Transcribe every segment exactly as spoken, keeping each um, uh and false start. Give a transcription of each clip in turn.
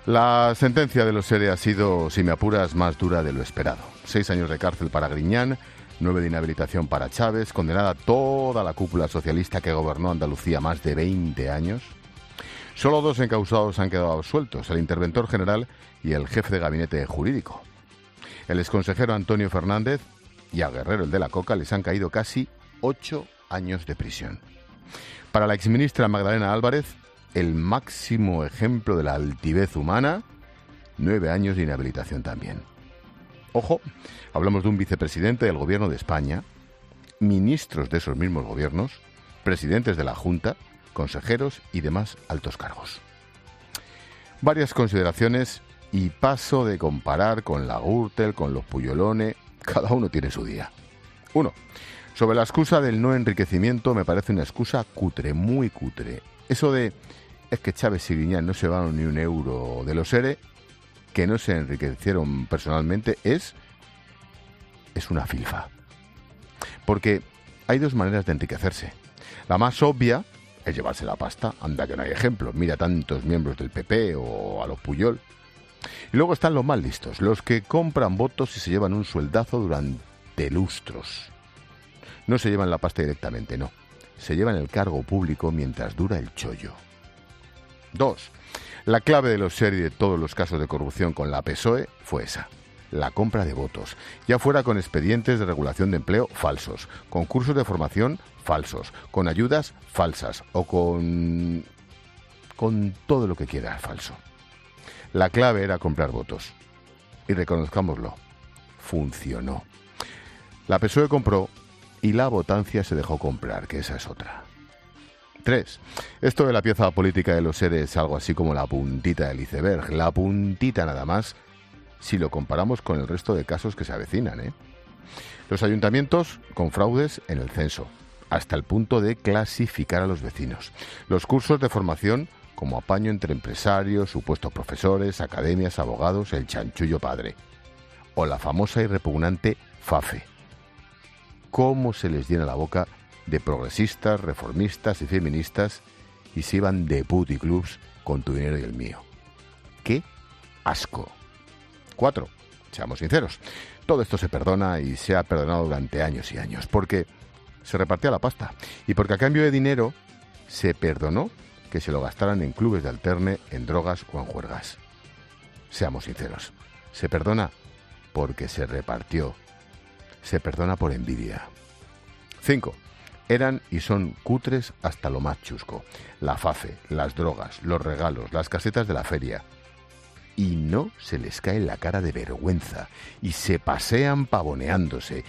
La sentencia de los ERE ha sido, si me apuras, más dura de lo esperado. Seis años de cárcel para Griñán, nueve de inhabilitación para Chávez, condenada toda la cúpula socialista que gobernó Andalucía más de veinte años. Solo dos encausados han quedado absueltos, el interventor general y el jefe de gabinete jurídico. El exconsejero Antonio Fernández y a Guerrero, el de la Coca, les han caído casi ocho años de prisión. Para la exministra Magdalena Álvarez, el máximo ejemplo de la altivez humana, nueve años de inhabilitación también. Ojo, hablamos de un vicepresidente del gobierno de España, ministros de esos mismos gobiernos, presidentes de la Junta, consejeros y demás altos cargos. Varias consideraciones y paso de comparar con la Gürtel, con los Puyolone, cada uno tiene su día. Uno, sobre la excusa del no enriquecimiento me parece una excusa cutre, muy cutre. Eso de, es que Chávez y Griñán no se van ni un euro de los ERE, que no se enriquecieron personalmente, es, es una filfa. Porque hay dos maneras de enriquecerse. La más obvia es llevarse la pasta, anda que no hay ejemplos, mira tantos miembros del P P o a los Puyol. Y luego están los más listos, los que compran votos y se llevan un sueldazo durante lustros. No se llevan la pasta directamente, no. Se llevan el cargo público mientras dura el chollo. Dos. La clave de los ERE y de todos los casos de corrupción con la P S O E fue esa. La compra de votos. Ya fuera con expedientes de regulación de empleo falsos, con cursos de formación falsos, con ayudas falsas o con... con todo lo que quiera falso. La clave era comprar votos. Y reconozcámoslo, funcionó. La P S O E compró y la votancia se dejó comprar, que esa es otra. Tres. Esto de la pieza política de los ERE es algo así como la puntita del iceberg. La puntita nada más, si lo comparamos con el resto de casos que se avecinan, ¿eh? Los ayuntamientos con fraudes en el censo, hasta el punto de clasificar a los vecinos. Los cursos de formación como apaño entre empresarios, supuestos profesores, academias, abogados, el chanchullo padre. O la famosa y repugnante FAFE. Cómo se les llena la boca de progresistas, reformistas y feministas y se iban de puticlubs con tu dinero y el mío. ¡Qué asco! Cuatro. Seamos sinceros. Todo esto se perdona y se ha perdonado durante años y años porque se repartía la pasta y porque a cambio de dinero se perdonó que se lo gastaran en clubes de alterne, en drogas o en juergas. Seamos sinceros. Se perdona porque se repartió. Se perdona por envidia. Cinco. Eran y son cutres hasta lo más chusco. La FAFE, las drogas, los regalos, las casetas de la feria. Y no se les cae la cara de vergüenza. Y se pasean pavoneándose.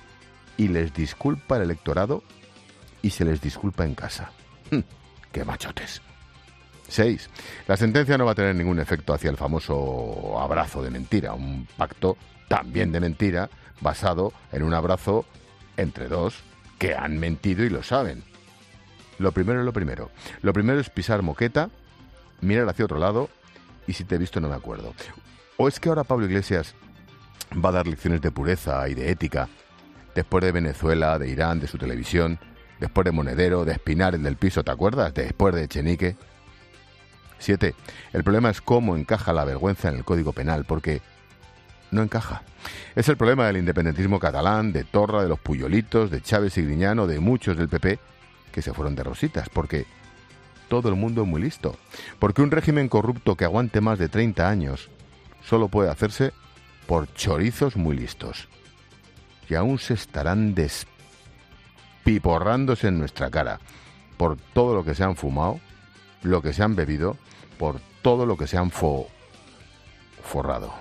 Y les disculpa el electorado y se les disculpa en casa. ¡Hm! ¡Qué machotes! Seis. La sentencia no va a tener ningún efecto hacia el famoso abrazo de mentira. Un pacto también de mentira basado en un abrazo entre dos que han mentido y lo saben. Lo primero es lo primero. Lo primero es pisar moqueta, mirar hacia otro lado y si te he visto no me acuerdo. ¿O es que ahora Pablo Iglesias va a dar lecciones de pureza y de ética después de Venezuela, de Irán, de su televisión, después de Monedero, de Espinar, el del piso, ¿te acuerdas? Después de Echenique. Siete. El problema es cómo encaja la vergüenza en el Código Penal, porque no encaja. Es el problema del independentismo catalán, de Torra, de los Puyolitos, de Chávez y Griñán o de muchos del P P que se fueron de rositas, porque todo el mundo es muy listo. Porque un régimen corrupto que aguante más de treinta años solo puede hacerse por chorizos muy listos. Y aún se estarán despiporrándose en nuestra cara por todo lo que se han fumado, lo que se han bebido, por todo lo que se han fo... forrado.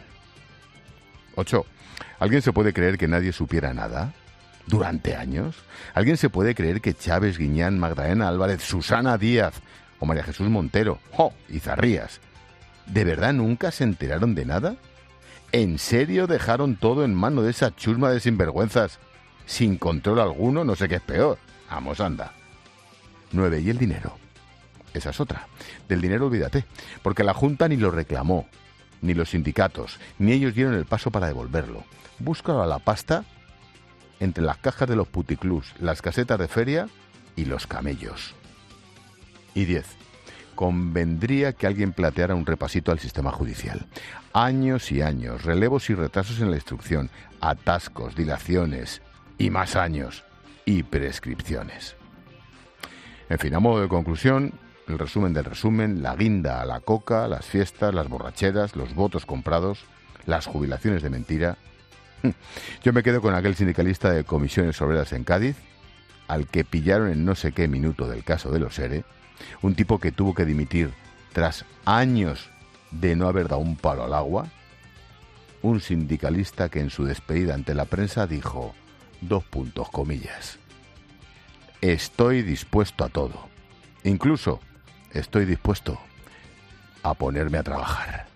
Ocho. ¿Alguien se puede creer que nadie supiera nada? ¿Durante años? ¿Alguien se puede creer que Chávez, Griñán, Magdalena Álvarez, Susana Díaz o María Jesús Montero, ¡oh! y Zarrías, ¿de verdad nunca se enteraron de nada? ¿En serio dejaron todo en mano de esa chusma de sinvergüenzas sin control alguno? No sé qué es peor. Vamos, anda. Nueve. ¿Y el dinero? Esa es otra. Del dinero olvídate, porque la Junta ni lo reclamó, ni los sindicatos, ni ellos dieron el paso para devolverlo. Búscalo a la pasta entre las cajas de los puticlubs, las casetas de feria y los camellos. Y diez. convendría que alguien planteara un repasito al sistema judicial. Años y años, relevos y retrasos en la instrucción, atascos, dilaciones y más años y prescripciones. En fin, a modo de conclusión, el resumen del resumen, la guinda a la coca, las fiestas, las borracheras, los votos comprados, las jubilaciones de mentira. Yo me quedo con aquel sindicalista de Comisiones Obreras en Cádiz, al que pillaron en no sé qué minuto del caso de los ERE, un tipo que tuvo que dimitir tras años de no haber dado un palo al agua, un sindicalista que en su despedida ante la prensa dijo, dos puntos, comillas, estoy dispuesto a todo, incluso estoy dispuesto a ponerme a trabajar.